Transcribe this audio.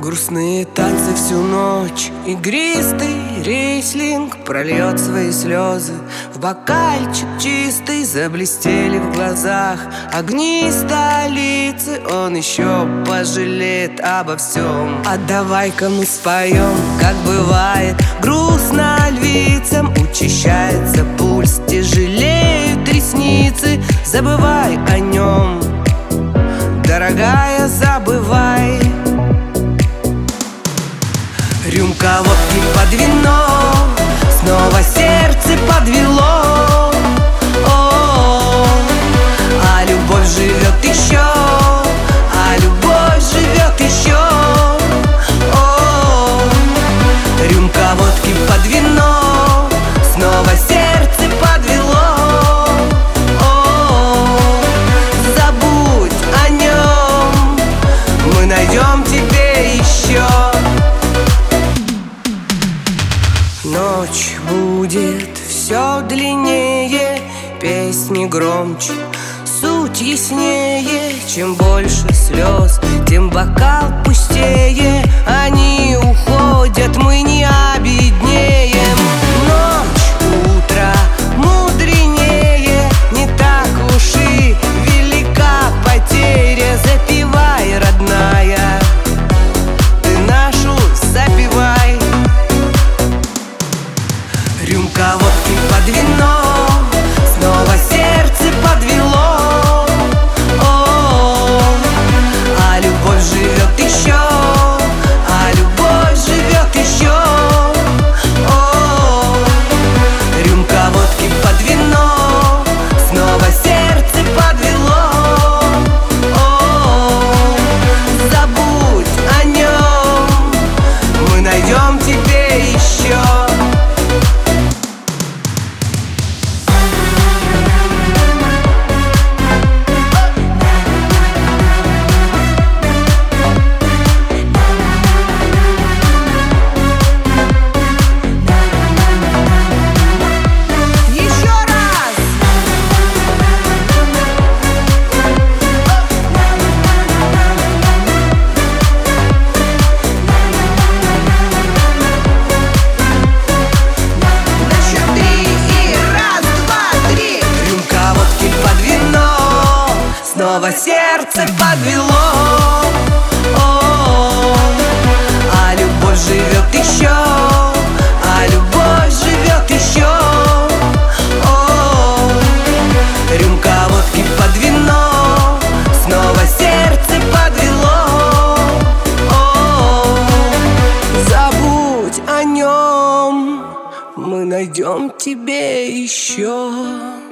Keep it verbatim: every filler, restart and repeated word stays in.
Грустные танцы всю ночь, игристый рислинг прольет свои слезы в бокальчик чистый. Заблестели в глазах огни столицы. Он еще пожалеет обо всем. А давай-ка мы споем, как бывает грустно львицам. Учащается пульс, тяжелеют ресницы. Забывай о нем, дорогая, забывай. Рюмка водки под вино, снова сердце подвело. О-о-о. А любовь живет еще, а любовь живет еще. О-о-о. Рюмка водки под вино, снова сердце подвело. О-о-о. Забудь о нем, мы найдем тебе еще. Ночь будет все длиннее, песни громче, суть яснее. Чем больше слез, тем бокал пустее. Они уходят, мы не обеднеем. Ночь, утро мудренее, не так уж и велика потеря. Запивай, родная, ты нашу запивай. Рюмка водки под вино, снова сердце подвело. О-о-о. А любовь живет еще, а любовь живет еще. О-о-о. Рюмка водки под вино, снова сердце подвело. О-о-о. Забудь о нем, мы найдем тебе еще. Снова сердце подвело. О-о-о. А любовь живет еще, а любовь живет еще. О-о-о. Рюмка водки под вино, снова сердце подвело. О-о-о. Забудь о нем, мы найдем тебе еще.